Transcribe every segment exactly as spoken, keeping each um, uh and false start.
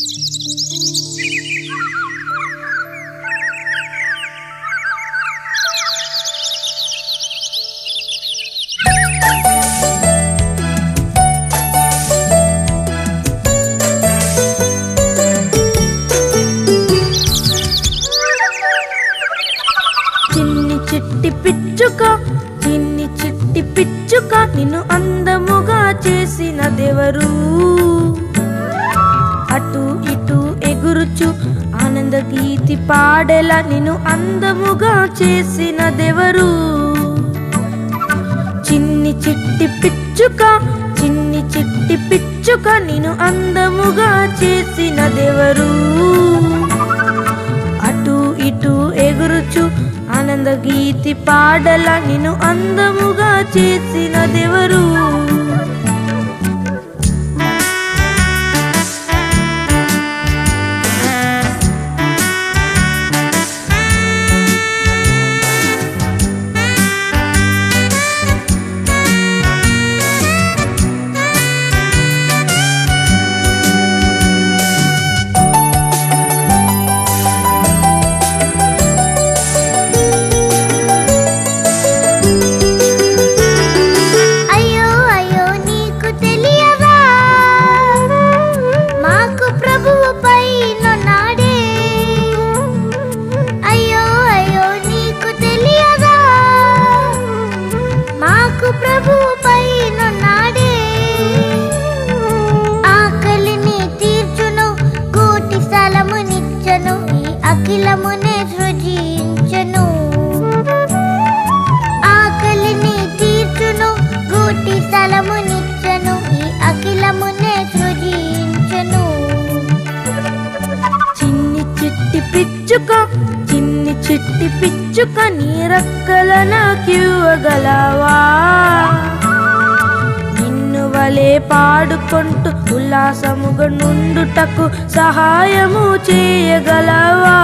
చిట్టి పిచ్చుక చిన్ని చిట్టి పిచ్చుక నిన్ను అందముగా చేసినదెవరు? అటు ఇటు ఎగురుచు ఆనంద గీతి పాడేలా నిన్ను అందముగా చేసినదెవరు? చిన్ని చిట్టి పిచ్చుక చిన్ని చిట్టి పిచ్చుక నిన్ను అందముగా చేసినదెవరు? అటు ఇటు ఎగురుచు ఆనంద గీతి పాడలా నిన్ను అందముగా చేసినదెవరు? అఖిలమునే సృజించెను ఆకలిని తీర్చును గూటి స్థలమునిచ్చెను ఈ అఖిలమునే సృజించెను. చిన్ని చిట్టి పిచ్చుక చిన్ని చిట్టి పిచ్చుక నీ రెక్కల నాకివ్వగలవా? నిన్ను వలే పాడుకుంటూ ఉల్లాసముగా నుండుటకు సహాయము చేయగలవా?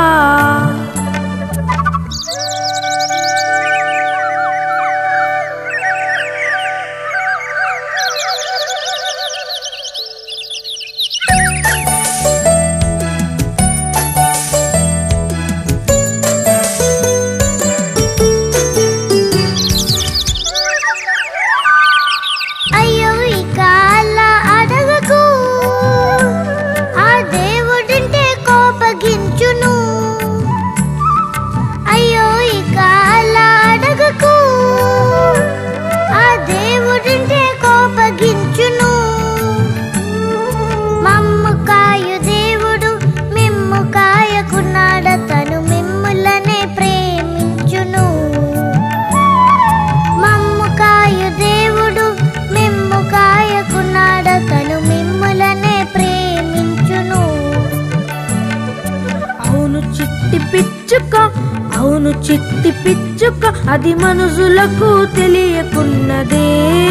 పిచ్చుక అవును చిట్టి పిచ్చుక అది మనుషులకు తెలియకున్నదే.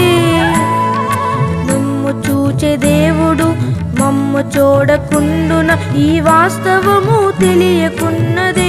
మమ్ము చూచే దేవుడు మమ్ము చూడకుండున ఈ వాస్తవము తెలియకున్నదే.